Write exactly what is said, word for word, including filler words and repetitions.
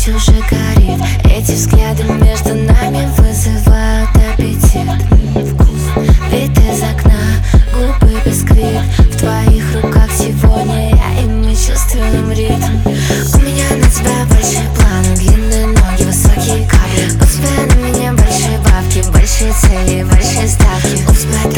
здесь уже горит. Эти взгляды между нами вызывают аппетит. Вкус, вид из окна, губы бисквит. В твоих руках сегодня я, и мы чувствуем ритм. У меня на тебя большие планы, длинные ноги, высокие капли. У тебя на меня большие бабки, большие цели, большие ставки. Успеть